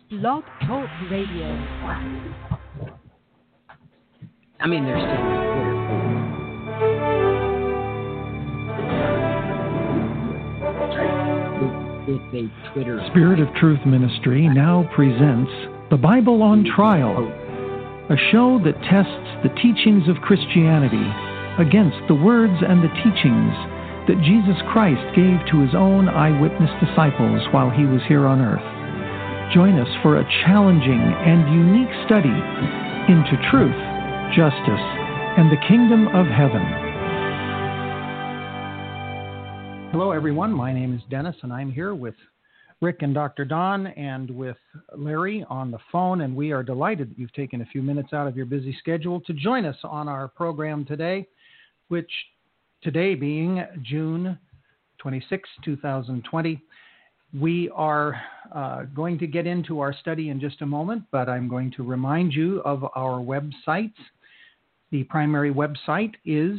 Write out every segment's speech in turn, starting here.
Blog Talk Radio. I mean, there's still It's a Twitter. Spirit of Truth Ministry now presents The Bible on Trial, a show that tests the teachings of Christianity against the words and the teachings that Jesus Christ gave to his own eyewitness disciples while he was here on earth. Join us for a challenging and unique study into truth, justice, and the kingdom of heaven. Hello, everyone. My name is Dennis, and I'm here with Rick and Dr. Don and with Larry on the phone, and we are delighted that you've taken a few minutes out of your busy schedule to join us on our program today, which today being June 26, 2020. We are going to get into our study in just a moment, but I'm going to remind you of our websites. The primary website is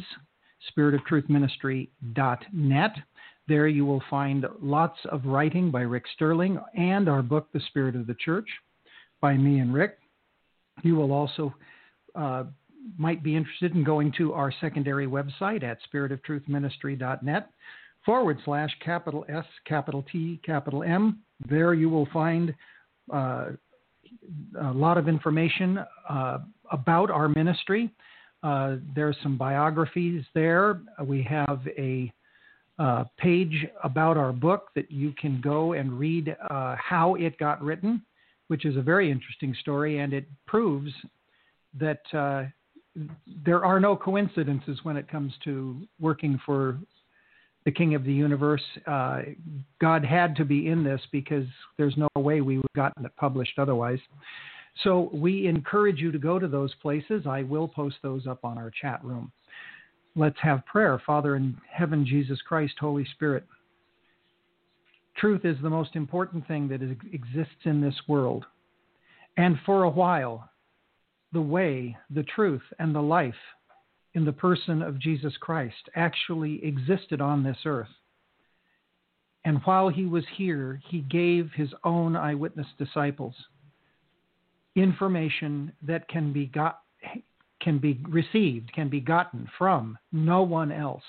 spiritoftruthministry.net. There you will find lots of writing by Rick Sterling and our book, The Spirit of the Church, by me and Rick. You will also might be interested in going to our secondary website at spiritoftruthministry.net /S, capital T, capital M. There you will find a lot of information about our ministry. There's some biographies there. We have a page about our book that you can go and read how it got written, which is a very interesting story, and it proves that there are no coincidences when it comes to working for the King of the Universe. God had to be in this because there's no way we would have gotten it published otherwise. So we encourage you to go to those places. I will post those up on our chat room. Let's have prayer. Father in heaven, Jesus Christ, Holy Spirit, truth is the most important thing that exists in this world. And for a while, the way, the truth, and the life in the person of Jesus Christ actually existed on this earth. And while he was here, he gave his own eyewitness disciples information that can be received, can be gotten from no one else.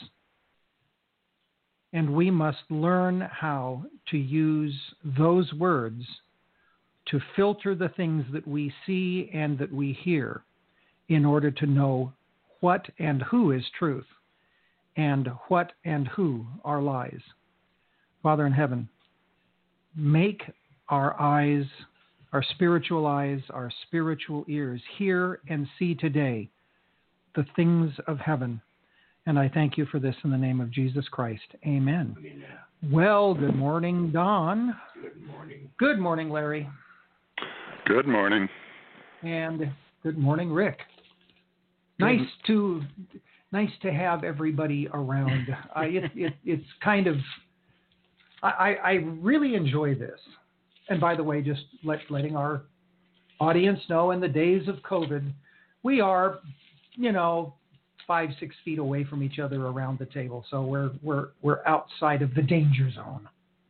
And we must learn how to use those words to filter the things that we see and that we hear in order to know what and who is truth and what and who are lies. Father in heaven, make our eyes, our spiritual ears hear and see today the things of heaven. And I thank you for this in the name of Jesus Christ. Amen. Amen. Well, good morning, Don. Good morning. Good morning, Larry. Good morning. And good morning, Rick. Nice to have everybody around. It's kind of, I really enjoy this. And by the way, just letting our audience know, in the days of COVID, we are, 5-6 feet away from each other around the table. So we're outside of the danger zone.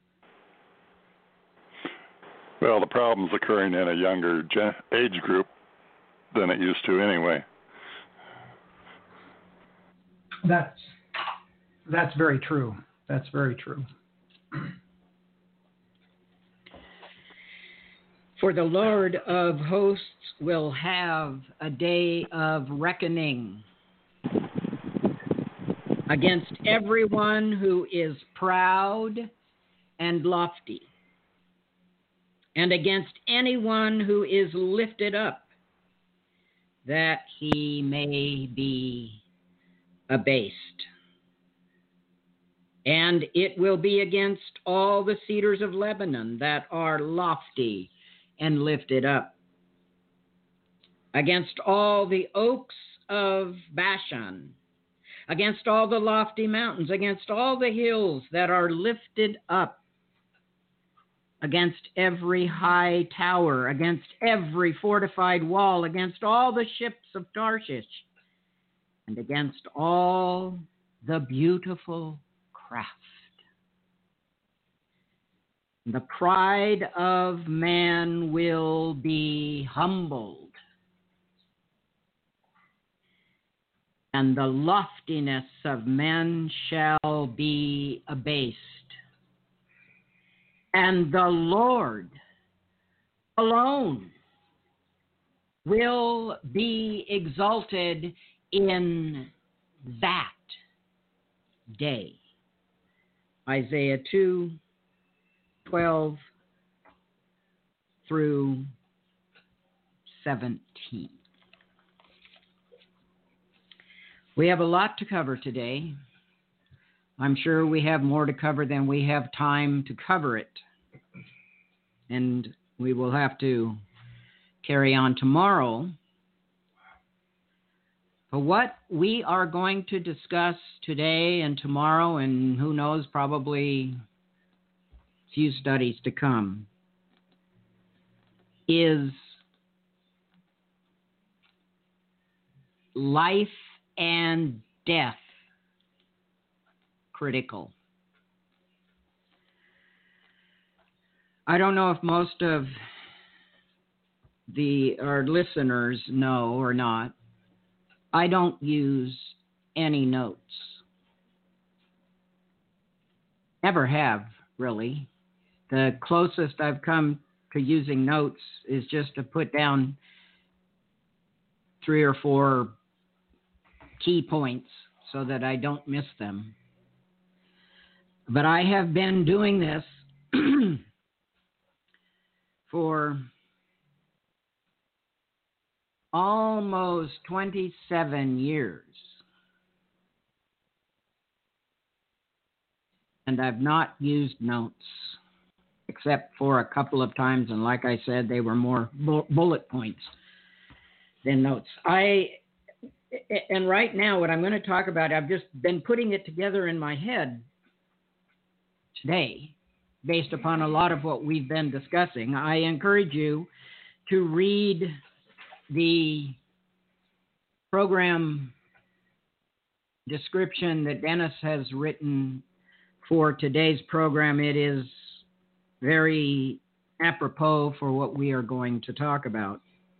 Well, the problem's occurring in a younger age group than it used to anyway. That's very true. That's very true. For the Lord of hosts will have a day of reckoning against everyone who is proud and lofty, and against anyone who is lifted up, that he may be abased. And it will be against all the cedars of Lebanon that are lofty and lifted up, against all the oaks of Bashan, against all the lofty mountains, against all the hills that are lifted up, against every high tower, against every fortified wall, against all the ships of Tarshish, and against all the beautiful craft. The pride of man will be humbled, and the loftiness of men shall be abased. And the Lord alone will be exalted in that day. Isaiah 2:12 through 17. We have a lot to cover today. I'm sure we have more to cover than we have time to cover it. And we will have to carry on tomorrow. But what we are going to discuss today and tomorrow, and who knows, probably a few studies to come, is life and death critical. I don't know if most of our listeners know or not. I don't use any notes. Never have, really. The closest I've come to using notes is just to put down 3 or 4 key points so that I don't miss them. But I have been doing this for almost 27 years. And I've not used notes except for a couple of times. And like I said, they were more bullet points than notes. And right now, what I'm going to talk about, I've just been putting it together in my head today based upon a lot of what we've been discussing. I encourage you to read the program description that Dennis has written for today's program. It is very apropos for what we are going to talk about.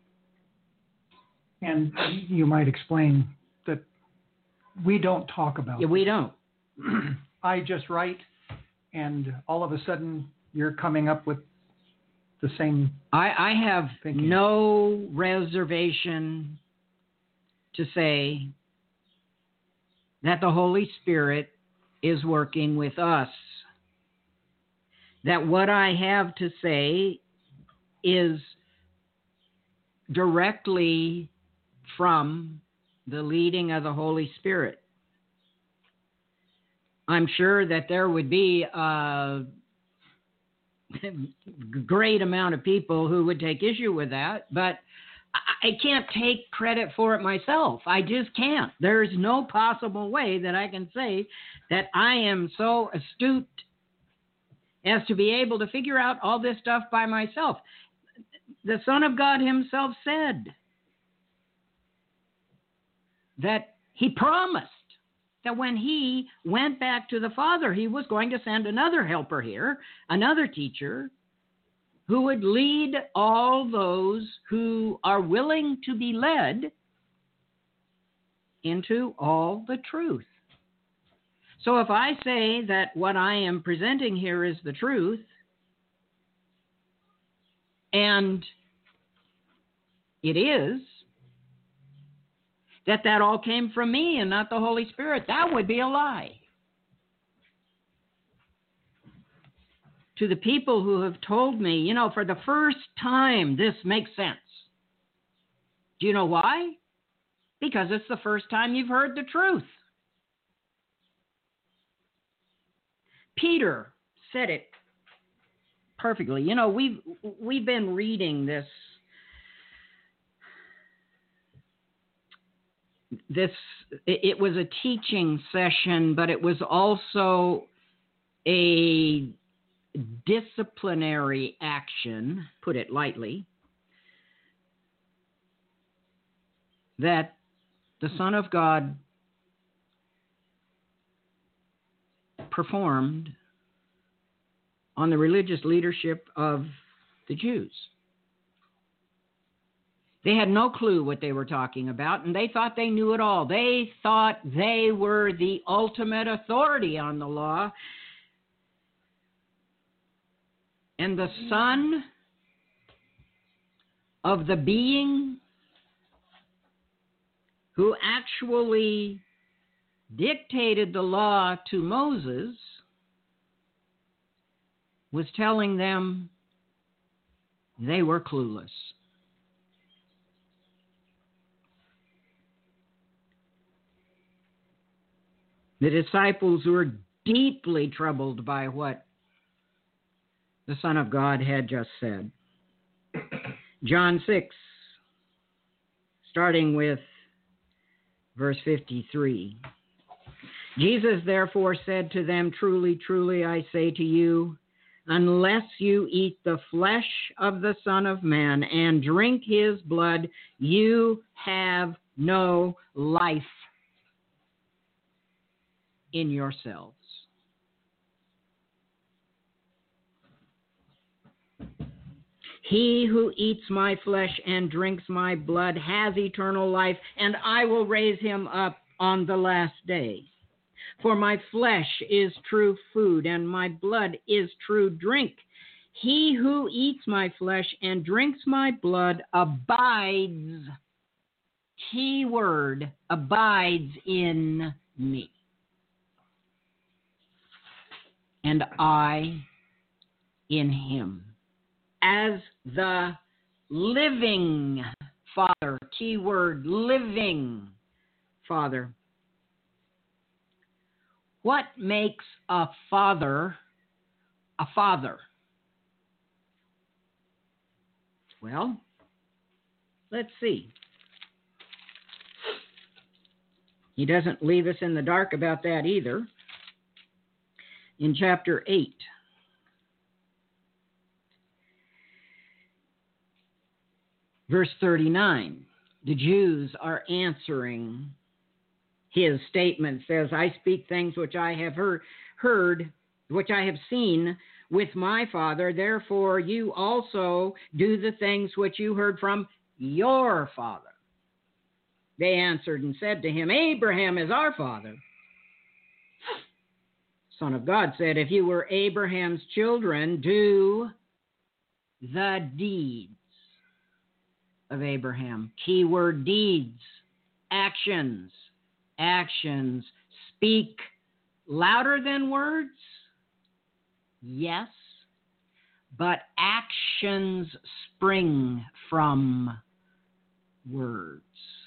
And you might explain that we don't talk about Yeah, we don't. I just write, and all of a sudden you're coming up with the same. I have thinking. No reservation to say that the Holy Spirit is working with us. That what I have to say is directly from the leading of the Holy Spirit. I'm sure that there would be a great amount of people who would take issue with that, but I can't take credit for it myself. I just can't. There's no possible way that I can say that I am so astute as to be able to figure out all this stuff by myself. The Son of God himself said that he promised that when he went back to the Father, he was going to send another helper here, another teacher, who would lead all those who are willing to be led into all the truth. So if I say that what I am presenting here is the truth, and it is, that all came from me and not the Holy Spirit, that would be a lie. To the people who have told me, for the first time, this makes sense. Do you know why? Because it's the first time you've heard the truth. Peter said it perfectly. We've been reading this. It was a teaching session, but it was also a disciplinary action, put it lightly, that the Son of God performed on the religious leadership of the Jews. They had no clue what they were talking about, and they thought they knew it all. They thought they were the ultimate authority on the law. And the son of the being who actually dictated the law to Moses was telling them they were clueless. The disciples were deeply troubled by what the Son of God had just said. John 6, starting with verse 53. Jesus therefore said to them, "Truly, truly, I say to you, unless you eat the flesh of the Son of Man and drink his blood, you have no life in yourselves." He who eats my flesh and drinks my blood has eternal life, and I will raise him up on the last day. For my flesh is true food, and my blood is true drink. He who eats my flesh and drinks my blood abides, key word, abides in me, and I in him. As the living Father, key word, living Father. What makes a father a father? Well, let's see. He doesn't leave us in the dark about that either. In chapter 8, verse 39, the Jews are answering his statement. Says, "I speak things which I have heard, which I have seen with my Father. Therefore, you also do the things which you heard from your father." They answered and said to him, "Abraham is our father." Son of God said, "If you were Abraham's children, do the deeds of Abraham." Keyword deeds, actions. Actions speak louder than words? Yes, but actions spring from words.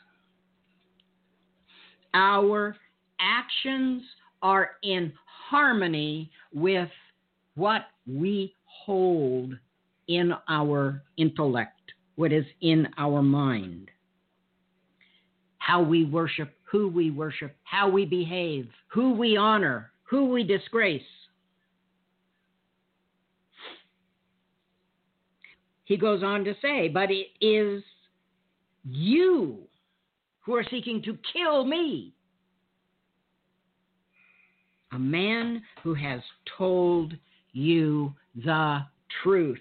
Our actions are in harmony with what we hold in our intellect, what is in our mind. How we worship, who we worship, how we behave, who we honor, who we disgrace. He goes on to say, "But it is you who are seeking to kill me, a man who has told you the truth."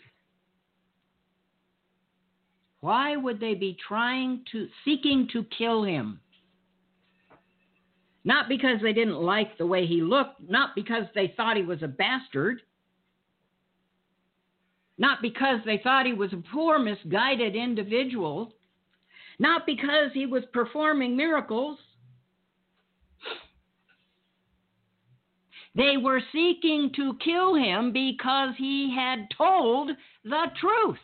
Why would they be seeking to kill him? Not because they didn't like the way he looked, not because they thought he was a bastard, not because they thought he was a poor, misguided individual, not because he was performing miracles. They were seeking to kill him because he had told the truth.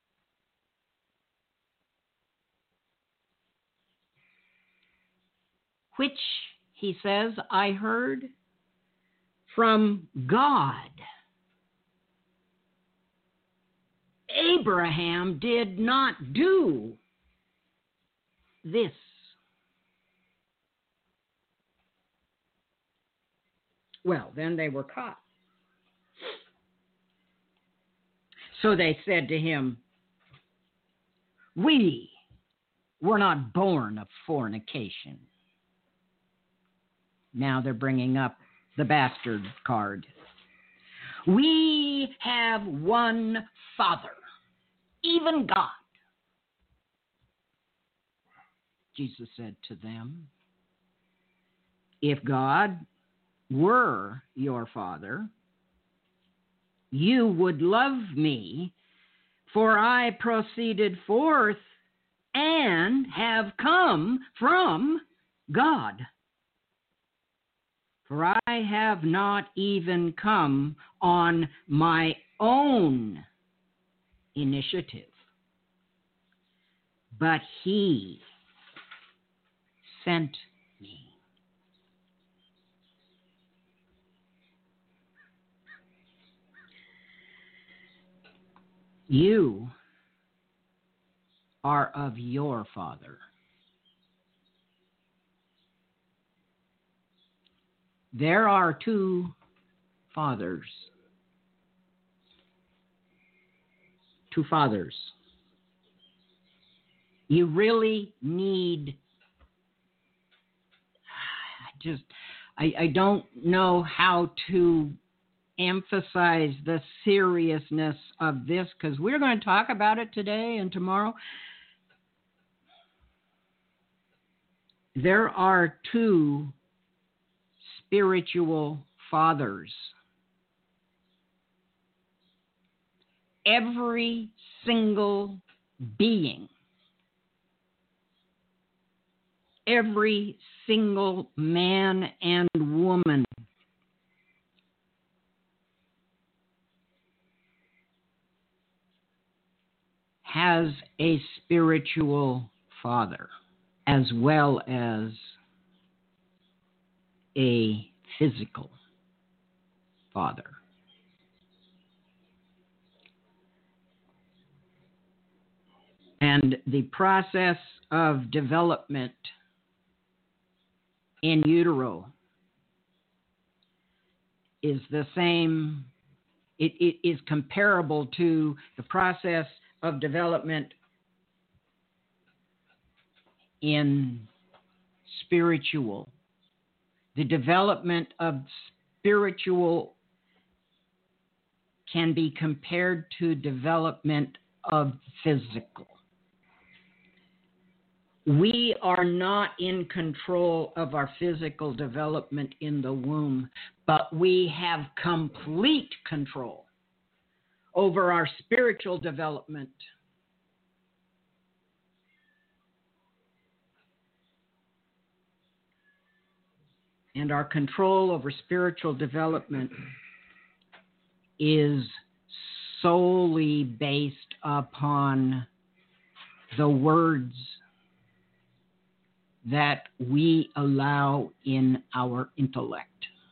Which, he says, I heard from God. Abraham did not do this. Well, then they were caught. So they said to him, "We were not born of fornication." Now they're bringing up the bastard card. We have one Father, even God. Jesus said to them, if God were your Father, you would love me, for I proceeded forth and have come from God. For I have not even come on my own initiative, but He sent me. You are of your Father. There are two fathers. Two fathers. You really need, I don't know how to emphasize the seriousness of this, because we're going to talk about it today and tomorrow. There are two spiritual fathers. Every single being, every single man and woman has a spiritual father as well as a physical father. And the process of development in utero is the same, it is comparable to the process of development in spiritual. The development of spiritual can be compared to development of physical. We are not in control of our physical development in the womb, but we have complete control over our spiritual development. And our control over spiritual development is solely based upon the words that we allow in our intellect.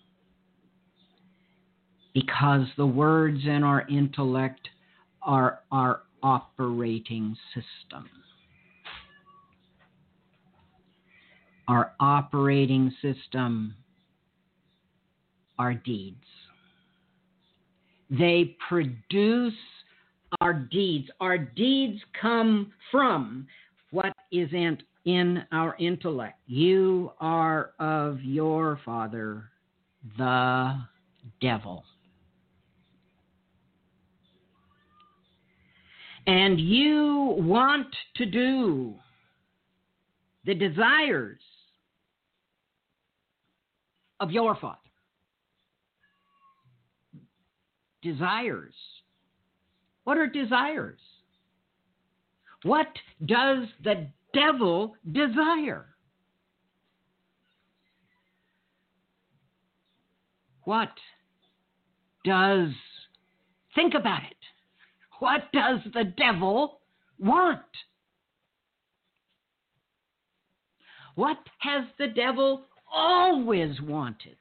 Because the words in our intellect are our operating system. Our operating system are deeds. They produce our deeds. Our deeds come from what is in our intellect. You are of your father, the devil. And you want to do the desires of your father. Desires. What are desires? What does the devil desire? What does, think about it. What does the devil want? What has the devil always wanted?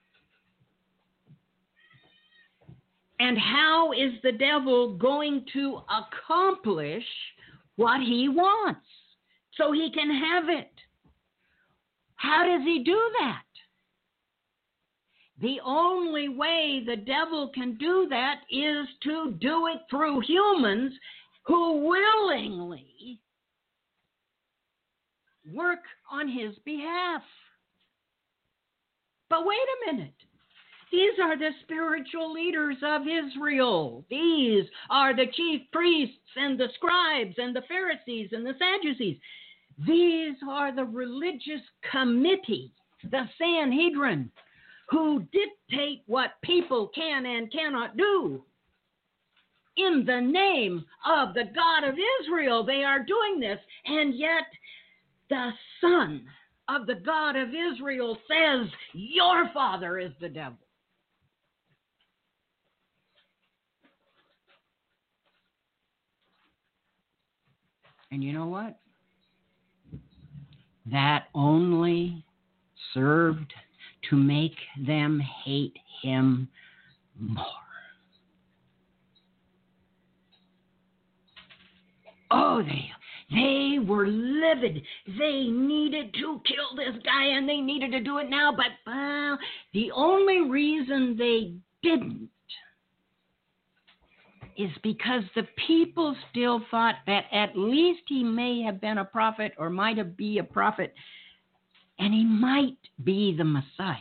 And how is the devil going to accomplish what he wants so he can have it? How does he do that? The only way the devil can do that is to do it through humans who willingly work on his behalf. But wait a minute. These are the spiritual leaders of Israel. These are the chief priests and the scribes and the Pharisees and the Sadducees. These are the religious committee, the Sanhedrin, who dictate what people can and cannot do. In the name of the God of Israel, they are doing this, and yet the Son of the God of Israel says, your father is the devil. And you know what? That only served to make them hate him more. Oh, they were livid. They needed to kill this guy, and they needed to do it now. But the only reason they didn't is because the people still thought that at least he may have been a prophet or might have been a prophet, and he might be the Messiah.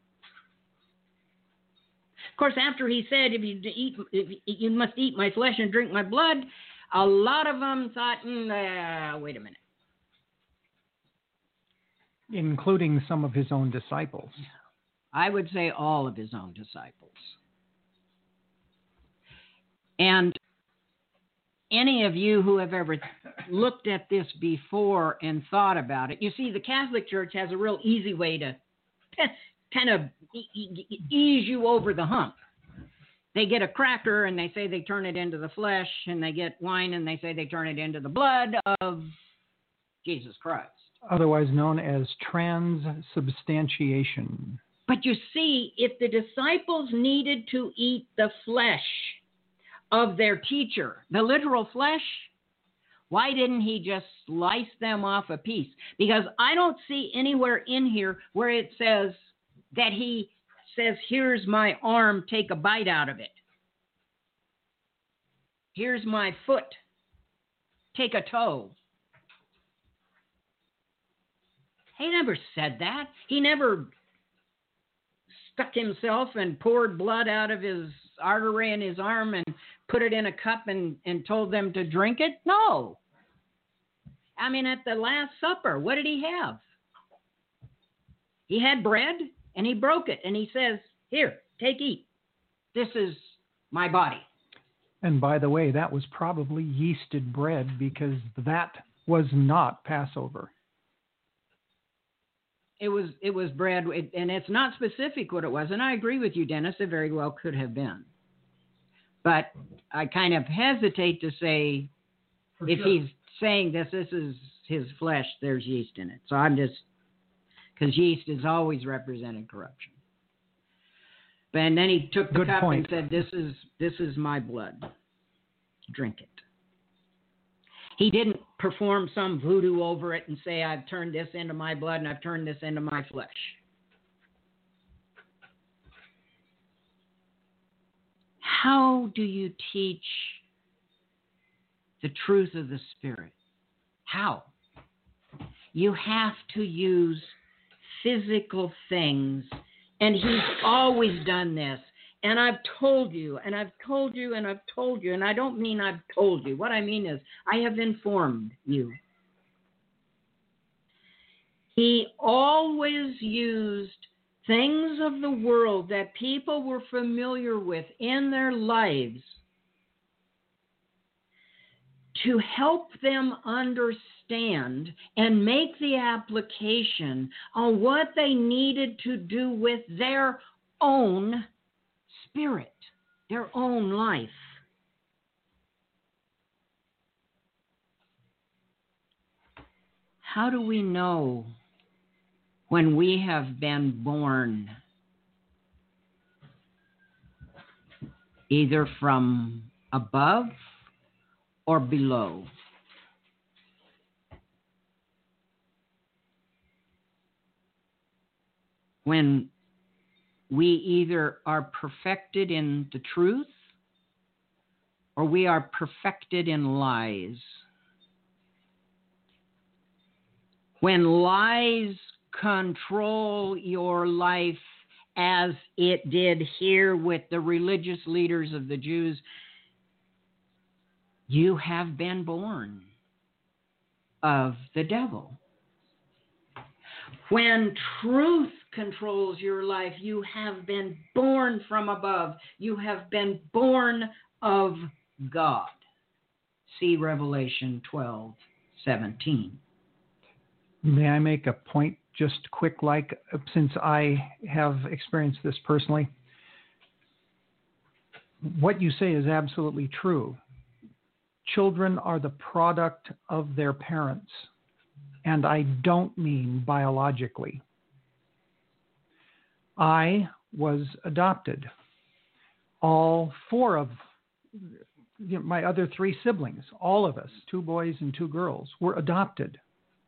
Of course, after he said, if you must eat my flesh and drink my blood, a lot of them thought, wait a minute. Including some of his own disciples. I would say all of his own disciples. And any of you who have ever looked at this before and thought about it, you see, the Catholic Church has a real easy way to kind of ease you over the hump. They get a cracker and they say they turn it into the flesh, and they get wine and they say they turn it into the blood of Jesus Christ. Otherwise known as transubstantiation. But you see, if the disciples needed to eat the flesh of their teacher, the literal flesh, why didn't he just slice them off a piece? Because I don't see anywhere in here where it says that he says, here's my arm, take a bite out of it. Here's my foot, take a toe. He never said that. He never stuck himself and poured blood out of his artery in his arm and put it in a cup and told them to drink it? No. I mean, at the Last Supper, what did he have? He had bread and he broke it and he says, here, take, eat. This is my body. And by the way, that was probably yeasted bread because that was not Passover. It was bread, and it's not specific what it was. And I agree with you, Dennis, it very well could have been. But I kind of hesitate to say, if he's saying this is his flesh, there's yeast in it. So I'm just, because yeast is always representing corruption. And then he took the cup and said, this is my blood. Drink it. He didn't perform some voodoo over it and say, I've turned this into my blood and I've turned this into my flesh. How do you teach the truth of the Spirit? How? You have to use physical things, and he's always done this. And I've told you, and I've told you, and I've told you, and I don't mean I've told you. What I mean is I have informed you. He always used things of the world that people were familiar with in their lives to help them understand and make the application on what they needed to do with their own spirit, their own life. How do we know when we have been born either from above or below? When we either are perfected in the truth or we are perfected in lies. When lies control your life as it did here with the religious leaders of the Jews. You have been born of the devil. When truth controls your life, you have been born from above. You have been born of God. See Revelation 12:17. May I make a point just quick, since I have experienced this personally? What you say is absolutely true. Children are the product of their parents, and I don't mean biologically. I was adopted. All four of my other three siblings, all of us, 2 boys and 2 girls, were adopted.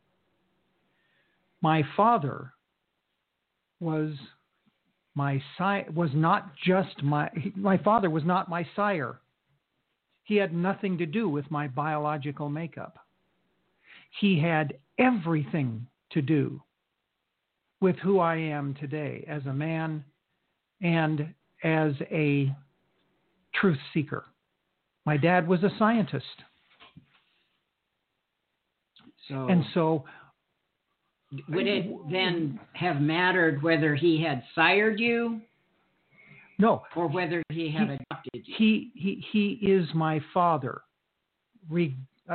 My father was my father was not my sire. He had nothing to do with my biological makeup. He had everything to do with who I am today as a man and as a truth seeker. My dad was a scientist. So would it then have mattered whether he had sired you? No. Or whether he had adopted you? He is my father. He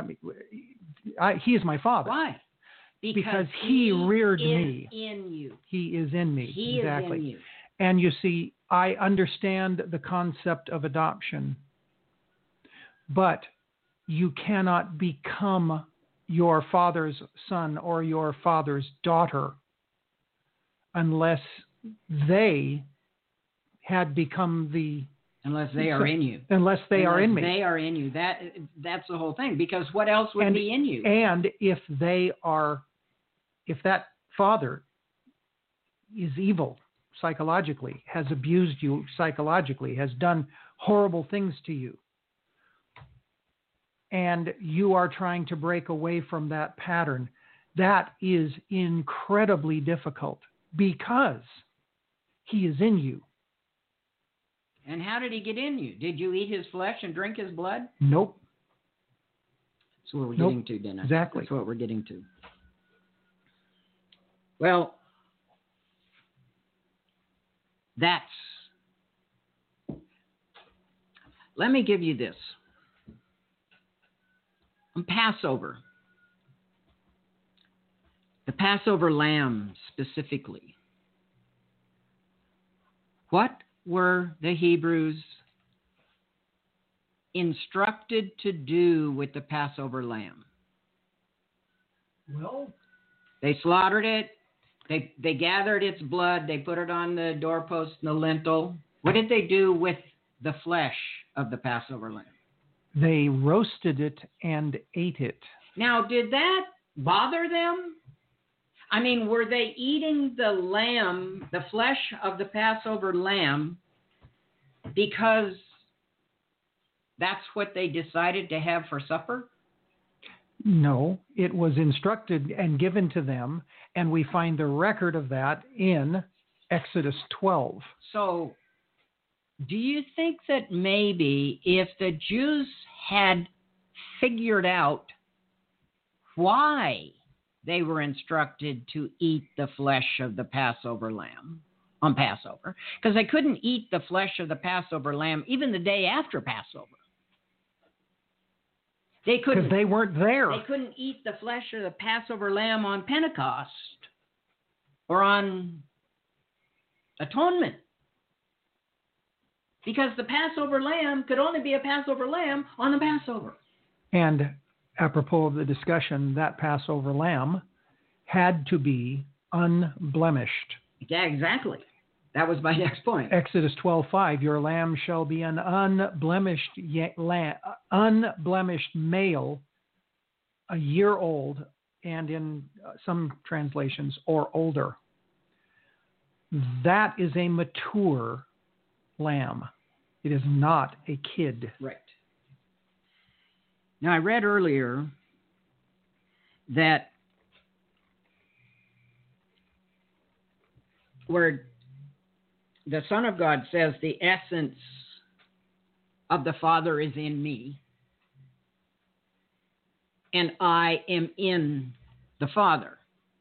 is my father. Why? Because he reared me. In you. He is in me. He exactly. is in you. And you see, I understand the concept of adoption, but you cannot become your father's son or your father's daughter unless they had become unless they are in you. Unless they are in me. They are in you. That's the whole thing. Because what else would be in you? And if that father is evil psychologically, has abused you psychologically, has done horrible things to you, and you are trying to break away from that pattern, that is incredibly difficult because he is in you. And how did he get in you? Did you eat his flesh and drink his blood? Nope. That's what we're getting to, Dennis. Exactly. That's what we're getting to. Well, let me give you this. On Passover, the Passover lamb specifically, what were the Hebrews instructed to do with the Passover lamb? Well, they slaughtered it. They gathered its blood. They put it on the doorpost and the lintel. What did they do with the flesh of the Passover lamb? They roasted it and ate it. Now, did that bother them? I mean, were they eating the lamb, the flesh of the Passover lamb, because that's what they decided to have for supper? No, it was instructed and given to them, and we find the record of that in Exodus 12. So, do you think that maybe if the Jews had figured out why they were instructed to eat the flesh of the Passover lamb on Passover, because they couldn't eat the flesh of the Passover lamb even the day after Passover. They couldn't. Because they weren't there. They couldn't eat the flesh of the Passover lamb on Pentecost or on Atonement. Because the Passover lamb could only be a Passover lamb on the Passover. And apropos of the discussion, that Passover lamb had to be unblemished. Yeah, exactly. That was my next point. Exodus 12:5, your lamb shall be an unblemished male, a year old, and in some translations, or older. That is a mature lamb. It is not a kid. Right. Now, I read earlier that where the Son of God says the essence of the Father is in me, and I am in the Father,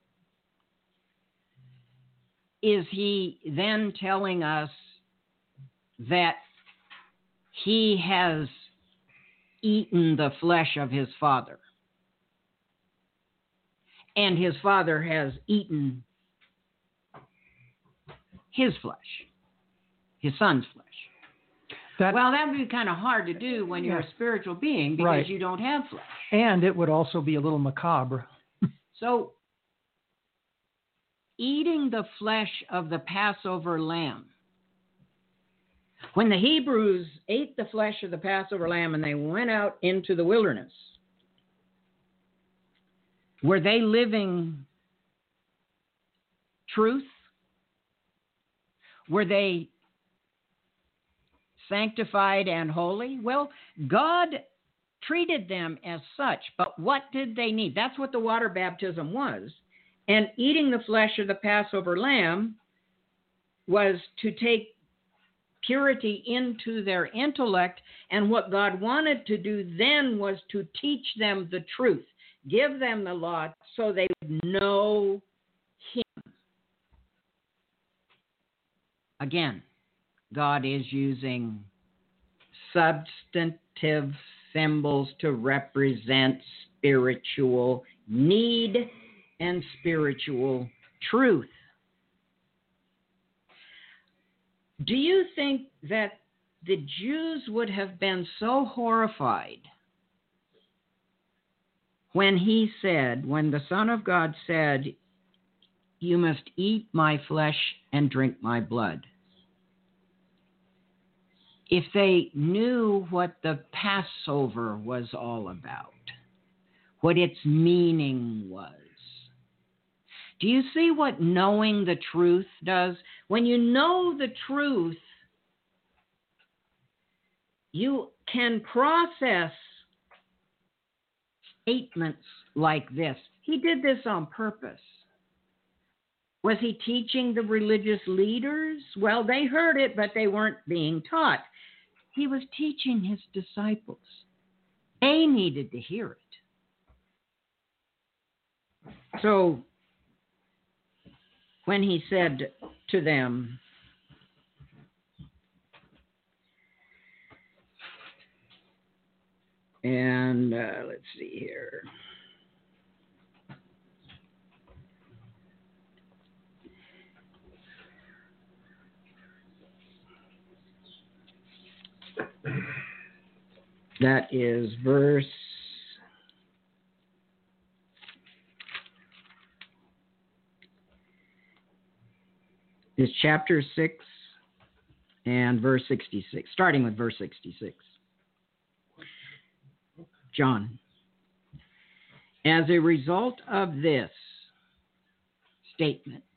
is he then telling us that he has eaten the flesh of his Father, and his Father has eaten his flesh, his Son's flesh? Well, that would be kind of hard to do when you're a spiritual being, because you don't have flesh. And it would also be a little macabre. So, eating the flesh of the Passover lamb. When the Hebrews ate the flesh of the Passover lamb and they went out into the wilderness, were they living truth? Were they sanctified and holy? Well, God treated them as such, but what did they need? That's what the water baptism was. And eating the flesh of the Passover lamb was to take purity into their intellect, and what God wanted to do then was to teach them the truth, give them the law so they would know Him. Again, God is using substantive symbols to represent spiritual need and spiritual truth. Do you think that the Jews would have been so horrified when the Son of God said, "You must eat my flesh and drink my blood," if they knew what the Passover was all about, what its meaning was? Do you see what knowing the truth does? When you know the truth, you can process statements like this. He did this on purpose. Was he teaching the religious leaders? Well, they heard it, but they weren't being taught. He was teaching his disciples. They needed to hear it. So, when he said to them, and let's see here. That is verse 6 and verse 66, starting with verse 66. John, as a result of this statement,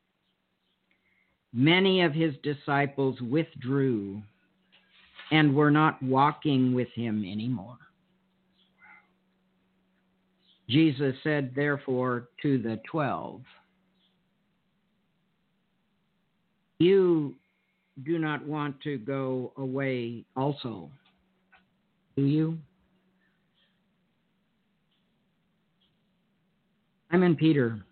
many of his disciples withdrew and were not walking with him anymore. Jesus said, therefore, to the 12, "You do not want to go away also, do you?" Simon Peter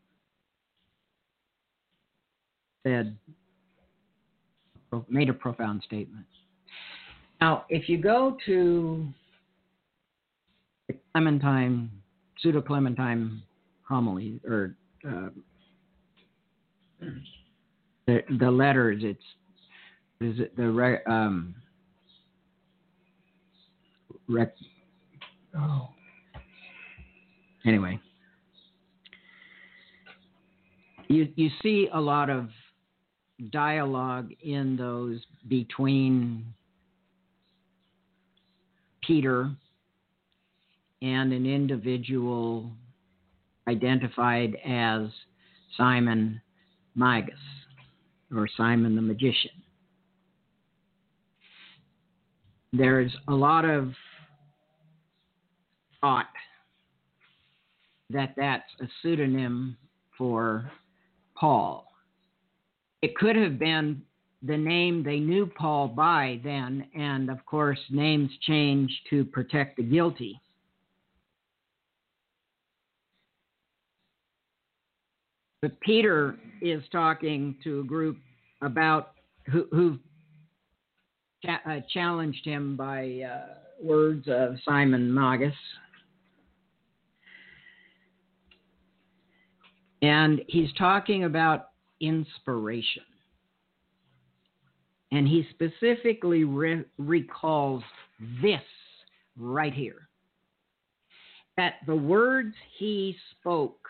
made a profound statement. Now, if you go to the Pseudo-Clementine homily, or the letters, anyway, you see a lot of dialogue in those between Peter and an individual identified as Simon Magus, or Simon the Magician. There's a lot of thought that that's a pseudonym for Paul. It could have been the name they knew Paul by then, and of course, names change to protect the guilty. But Peter is talking to a group about who challenged him by words of Simon Magus. And he's talking about inspiration. And he specifically recalls this right here. That the words he spoke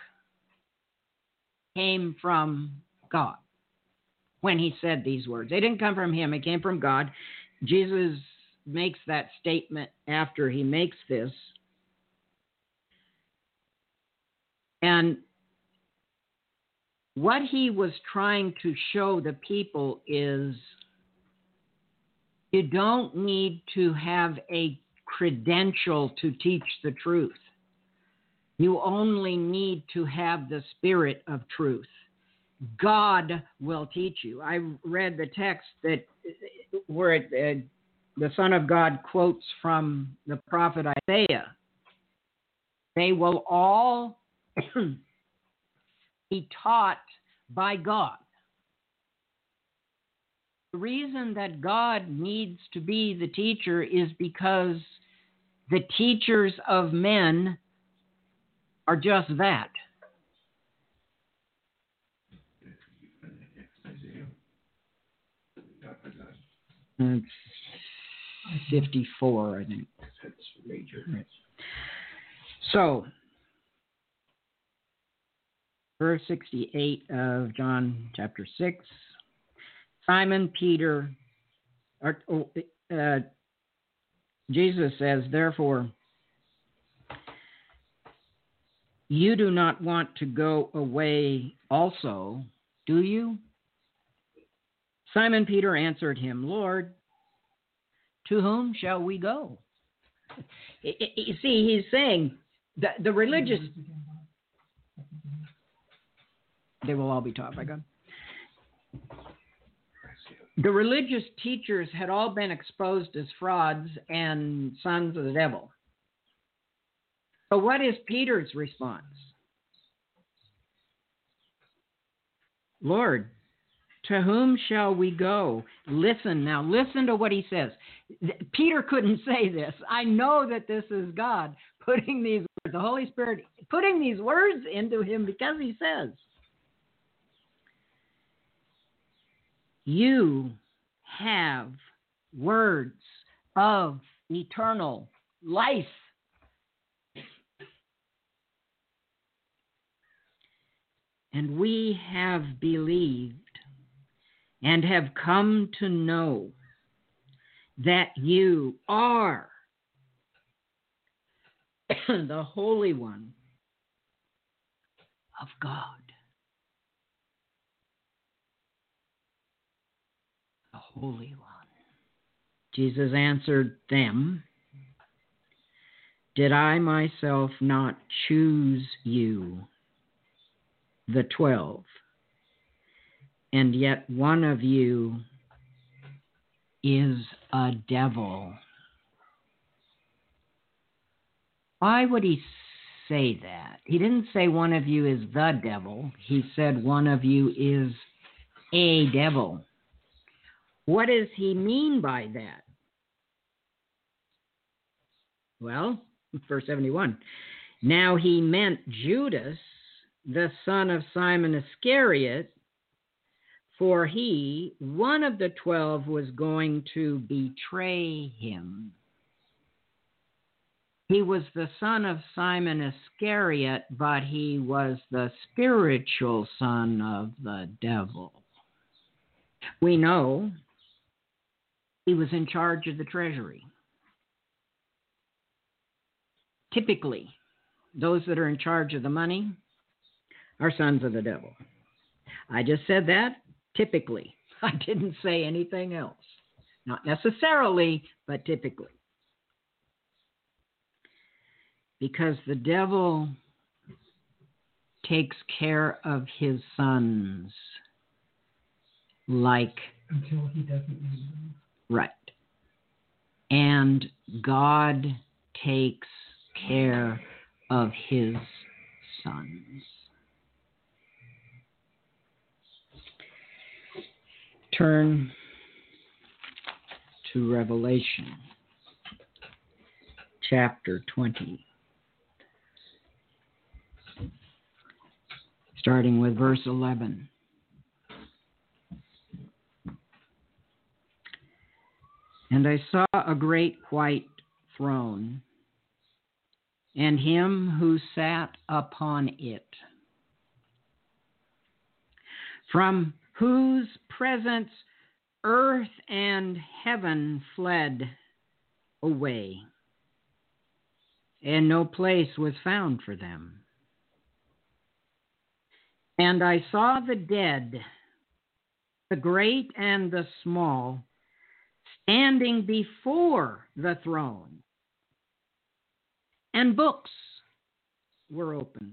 came from God when he said these words. They didn't come from him, it came from God. Jesus makes that statement after he makes this. And what he was trying to show the people is you don't need to have a credential to teach the truth. You only need to have the Spirit of truth. God will teach you. I read the text that where the Son of God quotes from the prophet Isaiah. They will all be taught by God. The reason that God needs to be the teacher is because the teachers of men are just that. It's 54, I think. So, verse 68 of John chapter 6. Simon Peter, Jesus says, therefore, you do not want to go away also, do you? Simon Peter answered him, Lord, to whom shall we go? You see, he's saying that the religious, they will all be taught by God. The religious teachers had all been exposed as frauds and sons of the devil. But what is Peter's response? Lord, to whom shall we go? Listen now. Listen to what he says. Peter couldn't say this. I know that this is God putting these words, the Holy Spirit putting these words into him because he says, you have words of eternal life. And we have believed and have come to know that you are the Holy One of God. The Holy One. Jesus answered them, did I myself not choose you, the 12, and yet one of you is a devil? Why would he say that? He didn't say one of you is the devil. He said one of you is a devil. What does he mean by that? Well, verse 71. Now he meant Judas, the son of Simon Iscariot, for he, one of the 12, was going to betray him. He was the son of Simon Iscariot, but he was the spiritual son of the devil. We know he was in charge of the treasury. Typically, those that are in charge of the money are sons of the devil. I just said that, typically. I didn't say anything else. Not necessarily, but typically. Because the devil takes care of his sons like Until he doesn't need them. Right. And God takes care of his sons. Turn to Revelation chapter 20, starting with verse 11. And I saw a great white throne, and him who sat upon it, from whose presence earth and heaven fled away, and no place was found for them. And I saw the dead, the great and the small, standing before the throne, and books were opened.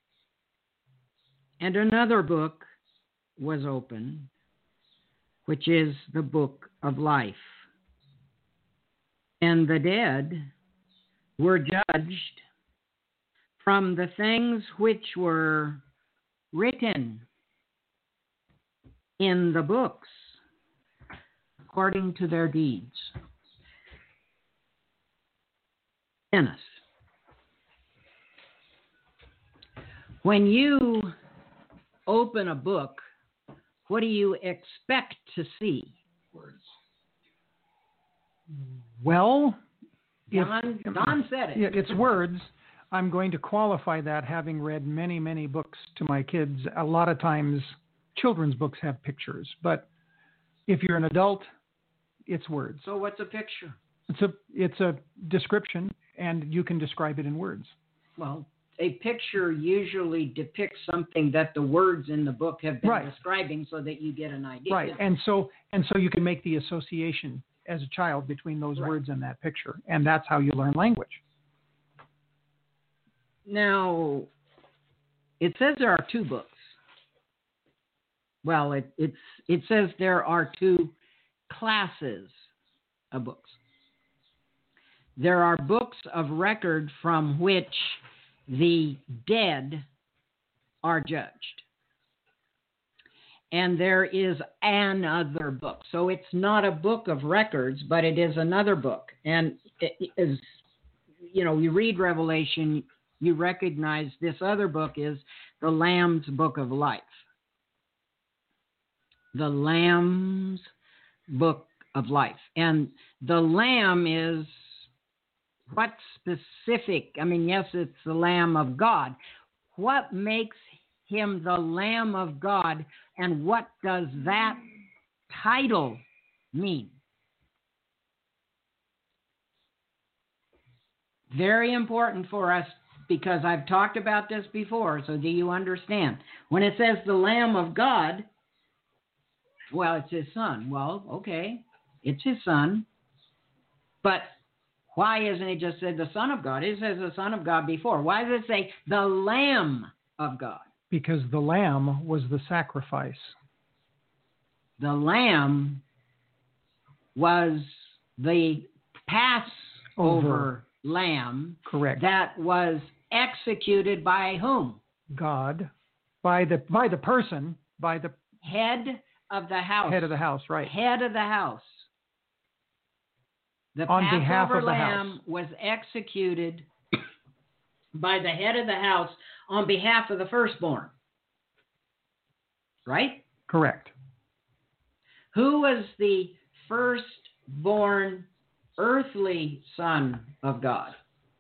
And another book was opened, which is the book of life. And the dead were judged from the things which were written in the books according to their deeds. Dennis, when you open a book, what do you expect to see? Words. Well, Don said it. Yeah, it's words. I'm going to qualify that, having read many, many books to my kids. A lot of times, children's books have pictures, but if you're an adult, it's words. So what's a picture? It's a description, and you can describe it in words. Well, a picture usually depicts something that the words in the book have been describing, so that you get an idea. Right, and so you can make the association as a child between those words and that picture, and that's how you learn language. Now, it says there are two books. Well, it says there are two classes of books. There are books of record from which the dead are judged. And there is another book. So it's not a book of records, but it is another book. And it is, you read Revelation, you recognize this other book is the Lamb's Book of Life. The Lamb's Book of Life. And the Lamb is what specific? I mean, yes, it's the Lamb of God. What makes him the Lamb of God, and what does that title mean? Very important for us, because I've talked about this before, so do you understand? When it says the Lamb of God, well, it's his son. Well, okay, it's his son. But why isn't it just said the Son of God? It says the Son of God before. Why does it say the Lamb of God? Because the lamb was the sacrifice. The lamb was the Passover lamb. Correct. That was executed by whom? God. By the person, by the head of the house. Head of the house, right. Head of the house. The on Passover behalf of the lamb house. Was executed by the head of the house on behalf of the firstborn. Right? Correct. Who was the firstborn earthly son of God?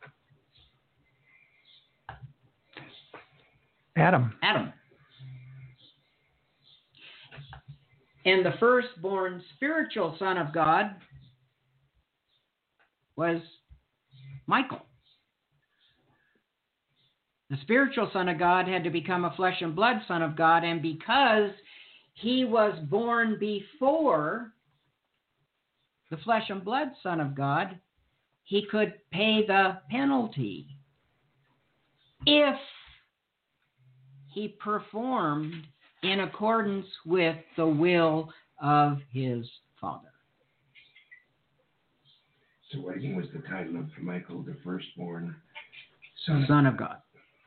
Adam. And the firstborn spiritual son of God was Michael. The spiritual son of God had to become a flesh and blood son of God, and because he was born before the flesh and blood son of God, he could pay the penalty if he performed in accordance with the will of his Father. So waiting was the title of Michael, the firstborn Son of God.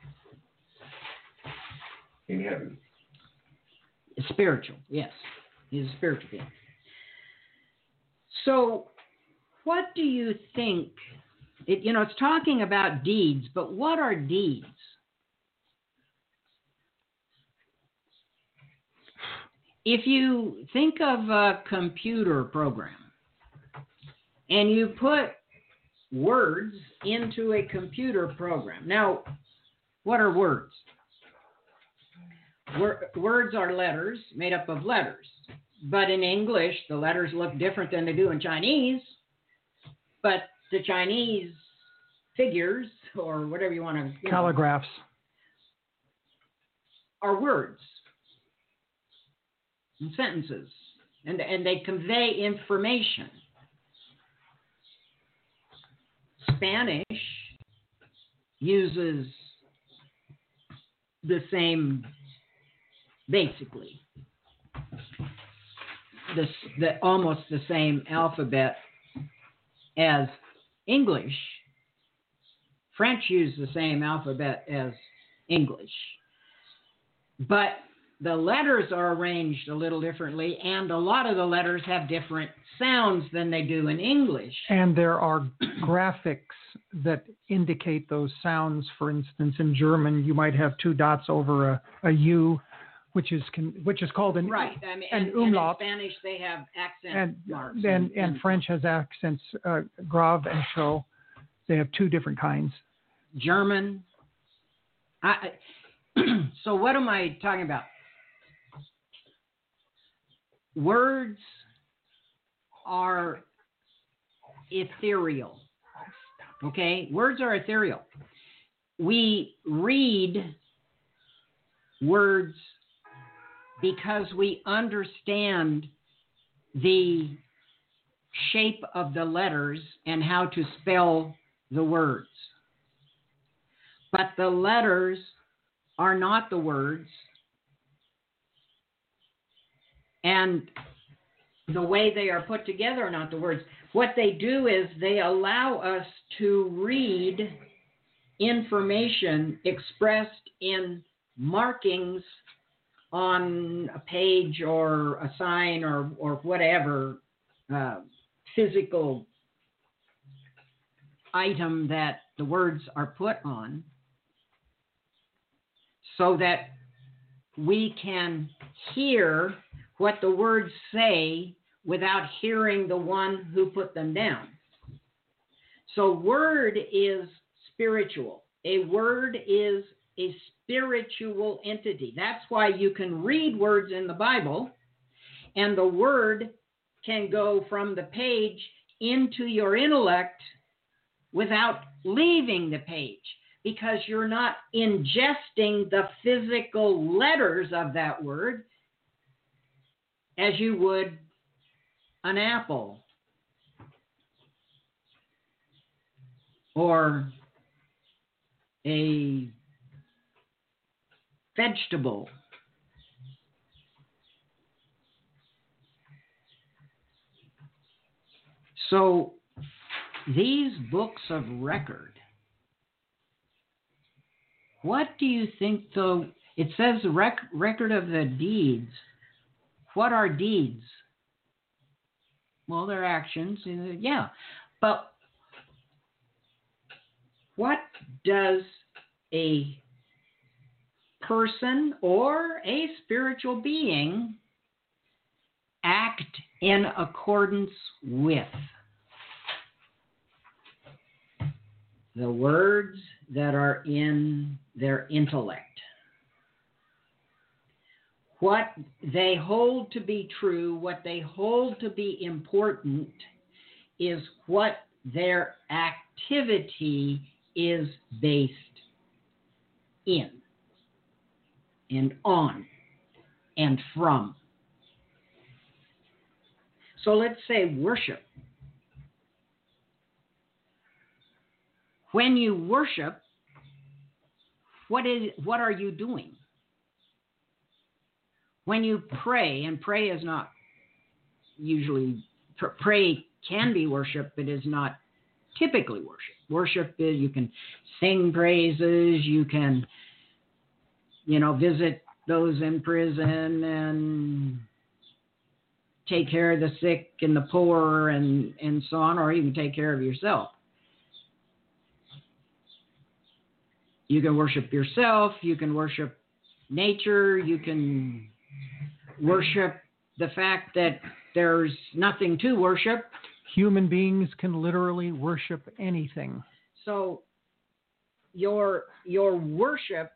in heaven. Spiritual, yes. He's a spiritual being. So, what do you think? It's talking about deeds, but what are deeds? If you think of a computer program and you put words into a computer program. Now, what are words? Words are letters made up of letters. But in English, the letters look different than they do in Chinese. But the Chinese figures, or whatever you want to... Calligraphs. Are words and sentences. And they convey information. Spanish uses the same, basically, almost the same alphabet as English. French use the same alphabet as English. But the letters are arranged a little differently, and a lot of the letters have different sounds than they do in English. And there are graphics that indicate those sounds. For instance, in German, you might have two dots over a U, which is called an right. an umlaut. And in Spanish, they have accent marks. And French has accents, grave and chaud. They have two different kinds. German. So what am I talking about? Words are ethereal. Okay? Words are ethereal. We read words because we understand the shape of the letters and how to spell the words. But the letters are not the words. And the way they are put together are not the words. What they do is they allow us to read information expressed in markings on a page or a sign or whatever physical item that the words are put on, so that we can hear what the words say without hearing the one who put them down. So word is spiritual. A word is a spiritual entity. That's why you can read words in the Bible, and the word can go from the page into your intellect without leaving the page, because you're not ingesting the physical letters of that word as you would an apple or a vegetable. So these books of record, what do you think, though? It says record of the deeds. What are deeds? Well, they're actions. Yeah. But what does a person or a spiritual being act in accordance with? The words that are in their intellect. What they hold to be true, what they hold to be important, is what their activity is based in and on and from. So let's say worship. When you worship, what are you doing? When you pray, and pray is not usually pray can be worship, but is not typically worship. Worship is you can sing praises, you can, visit those in prison and take care of the sick and the poor and so on, or you can take care of yourself. You can worship yourself, you can worship nature, you can worship the fact that there's nothing to worship. Human beings can literally worship anything. So your worship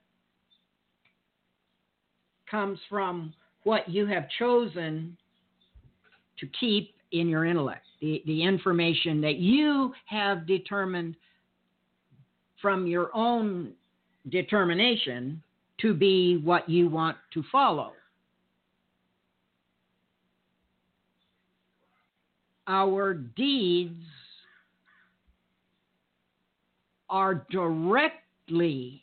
comes from what you have chosen to keep in your intellect, the information that you have determined from your own determination to be what you want to follow. Our deeds are directly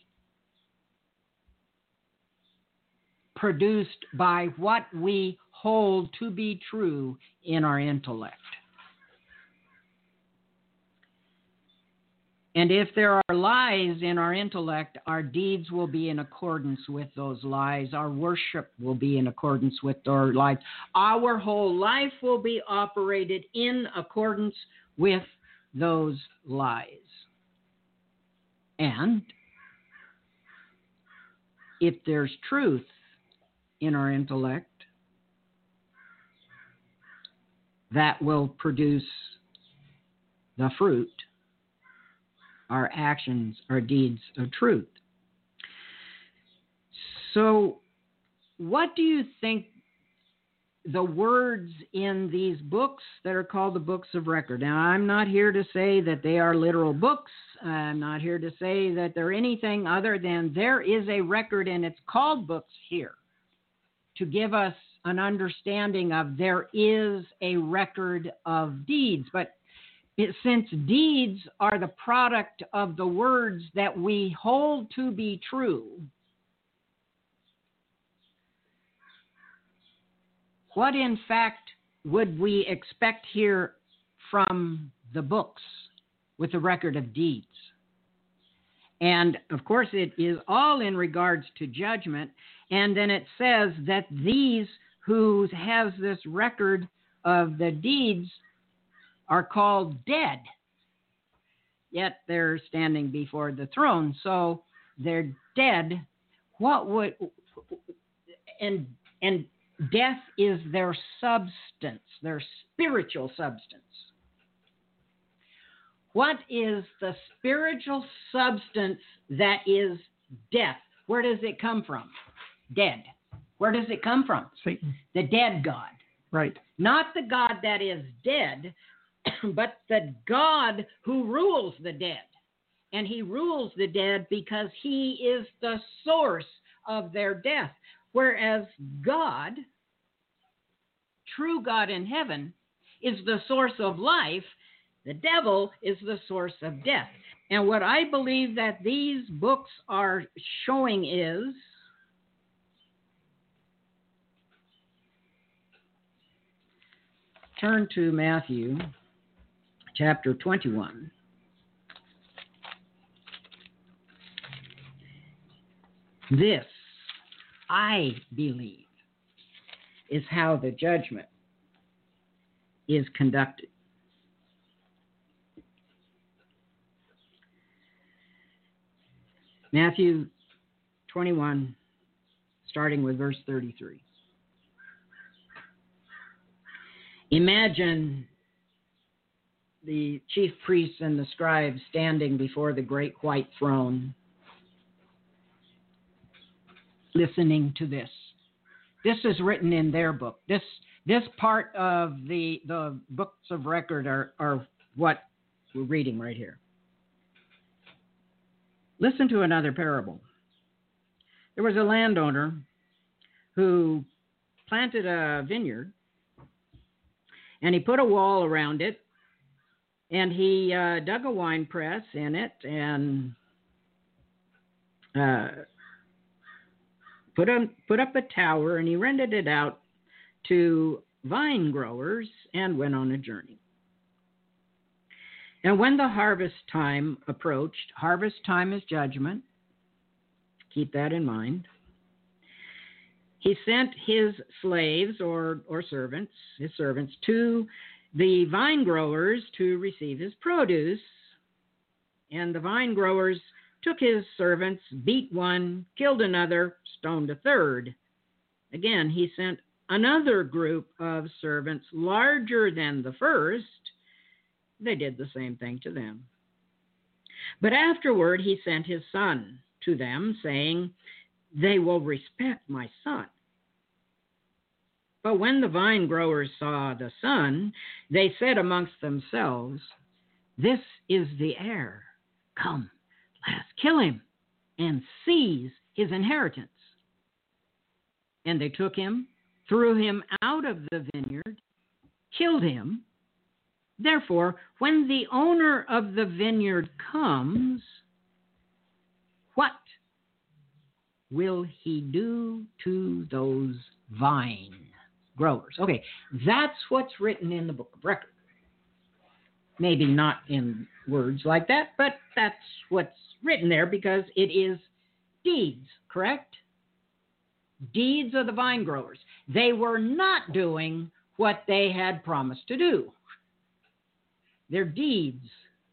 produced by what we hold to be true in our intellect. And if there are lies in our intellect, our deeds will be in accordance with those lies. Our worship will be in accordance with our lives. Our whole life will be operated in accordance with those lies. And if there's truth in our intellect, that will produce the fruit, our actions, our deeds of truth. So, what do you think the words in these books that are called the books of record? Now, I'm not here to say that they are literal books. I'm not here to say that they're anything other than there is a record, and it's called books here to give us an understanding of there is a record of deeds. But since deeds are the product of the words that we hold to be true, what in fact would we expect here from the books with the record of deeds? And of course, it is all in regards to judgment. And then it says that these who has this record of the deeds are called dead, yet they're standing before the throne. So they're dead. And death is their substance, their spiritual substance. What is the spiritual substance that is death? Where does it come from? Dead. Where does it come from? Satan. The dead God. Right. Not the God that is dead, but the God who rules the dead. And he rules the dead because he is the source of their death. Whereas God, true God in heaven, is the source of life. The devil is the source of death. And what I believe that these books are showing is turn to Matthew chapter 21. This, I believe, is how the judgment is conducted. Matthew 21, starting with verse 33. Imagine the chief priests and the scribes standing before the great white throne, listening to this. This is written in their book. This part of the books of record are what we're reading right here. Listen to another parable. There was a landowner who planted a vineyard, and he put a wall around it, and he dug a wine press in it, and put up a tower, and he rented it out to vine growers and went on a journey. And when the harvest time approached, harvest time is judgment. Keep that in mind. He sent his slaves or servants, his servants, to the vine growers to receive his produce. And the vine growers took his servants, beat one, killed another, stoned a third. Again, he sent another group of servants larger than the first. They did the same thing to them. But afterward, he sent his son to them, saying, "They will respect my son." But when the vine growers saw the son, they said amongst themselves, "This is the heir. Come, let us kill him and seize his inheritance." And they took him, threw him out of the vineyard, killed him. Therefore, when the owner of the vineyard comes, what will he do to those vine growers? Okay, that's what's written in the book of record. Maybe not in words like that, but that's what's written there because it is deeds, correct? Deeds of the vine growers. They were not doing what they had promised to do. Their deeds.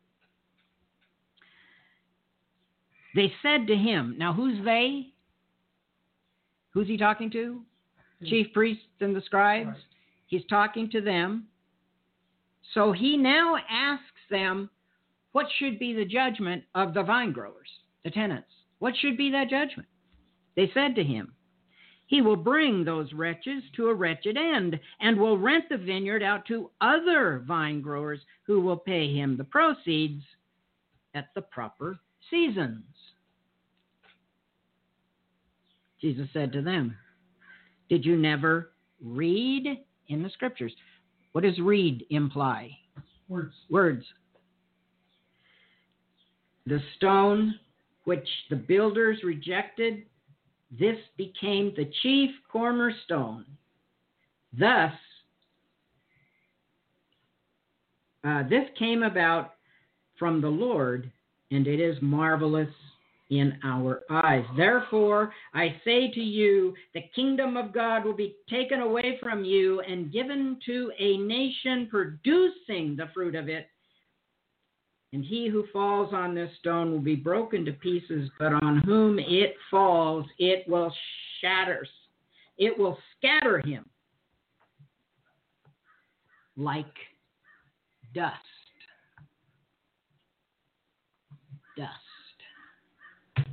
They said to him, now who's they? Who's he talking to? Chief priests and the scribes. Right. He's talking to them. So he now asks them, what should be the judgment of the vine growers, the tenants? What should be that judgment? They said to him, he will bring those wretches to a wretched end and will rent the vineyard out to other vine growers who will pay him the proceeds at the proper seasons. Jesus said to them, did you never read in the scriptures? What does read imply? Words. The stone which the builders rejected, this became the chief cornerstone. Thus, this came about from the Lord, and it is marvelous in our eyes. Therefore, I say to you, the kingdom of God will be taken away from you and given to a nation producing the fruit of it. And he who falls on this stone will be broken to pieces, but on whom it falls, it will shatter. It will scatter him like dust. Dust.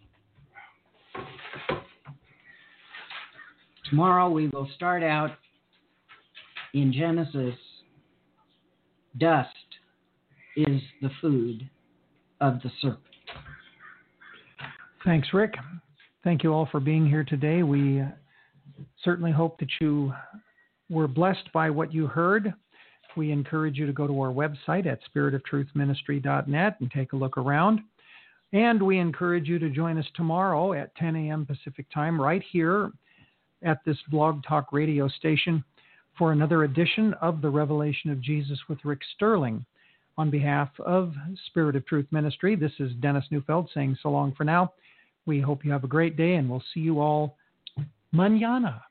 Tomorrow we will start out in Genesis. Dust is the food of the serpent. Thanks, Rick. Thank you all for being here today. We certainly hope that you were blessed by what you heard. We encourage you to go to our website at spiritoftruthministry.net and take a look around. And we encourage you to join us tomorrow at 10 a.m. Pacific time right here at this Blog Talk radio station for another edition of The Revelation of Jesus with Rick Sterling. On behalf of Spirit of Truth Ministry, this is Dennis Neufeld saying so long for now. We hope you have a great day, and we'll see you all mañana.